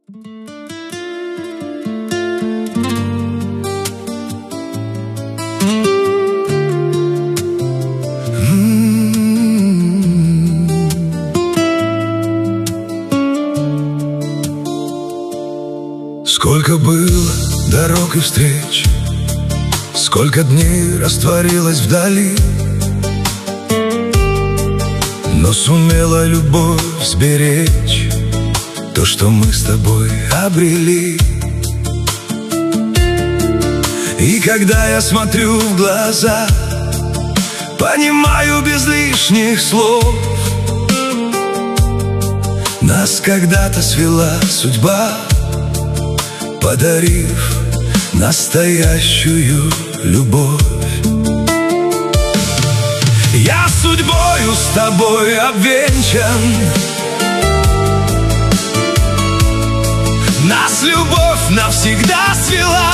Сколько было дорог и встреч, сколько дней растворилось вдали, но сумела любовь сберечь то, что мы с тобой обрели. И когда я смотрю в глаза, понимаю без лишних слов, нас когда-то свела судьба, подарив настоящую любовь. Я судьбою с тобой обвенчан, нас любовь навсегда свела.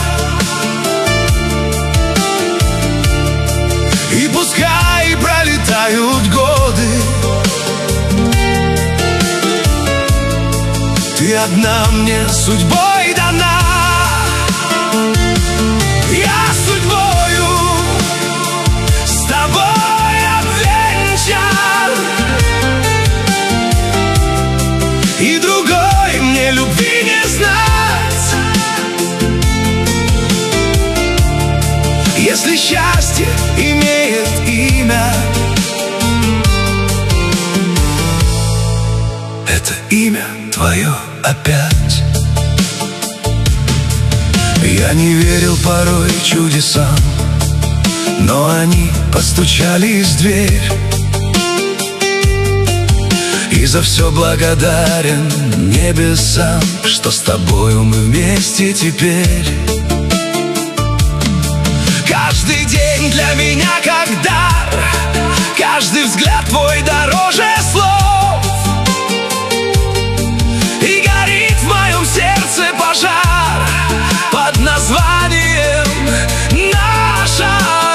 И пускай пролетают годы, ты одна мне судьбой дана. Я судьбою с тобой обвенчан, и другой мне любви не знать. Если счастье имеет имя, это имя твое опять. Я не верил порой чудесам, но они постучались в дверь. И за все благодарен небесам, что с тобою мы вместе теперь. Каждый день для меня как дар, каждый взгляд твой дороже слов. И горит в моем сердце пожар под названием наша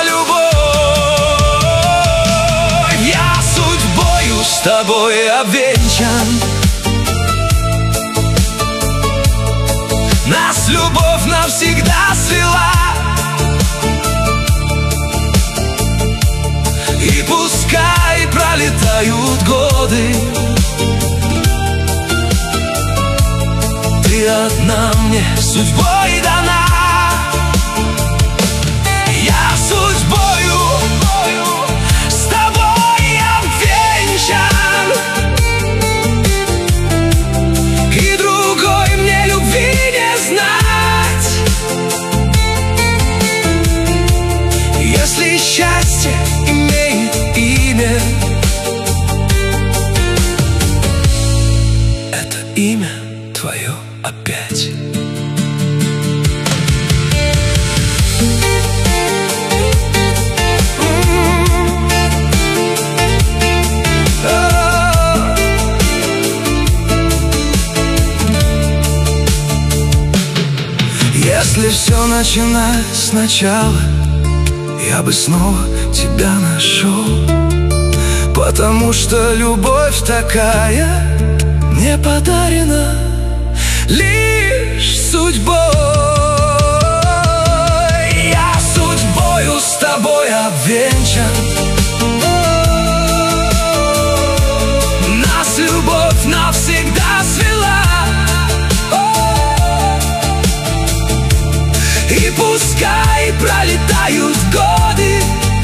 любовь. Я судьбою с тобой обвенчан, нас любовь навсегда свела. И пускай пролетают годы, ты одна мне судьбой дана. Я судьбою с тобой обвенчан, и другой мне любви не знать. Если счастье имеет имя, это имя твое опять. Если все начинать сначала, я бы снова тебя нашел, потому что любовь такая мне подарена лишь судьбой. Я судьбою с тобой обвенчан, нас любовь навсегда свела. И пускай пролетают годы,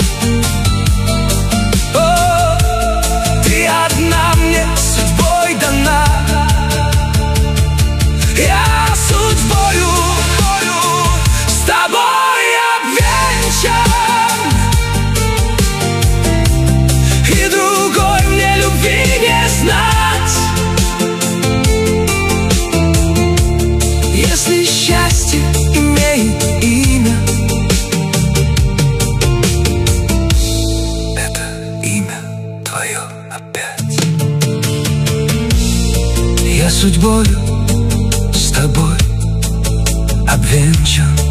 ты одна мне судьбой дана. Я судьбою с тобой обвенчан, и другой мне любви не знать. Если счастье имеет имя, это имя твое опять. Я судьбою с тобой обвенчан,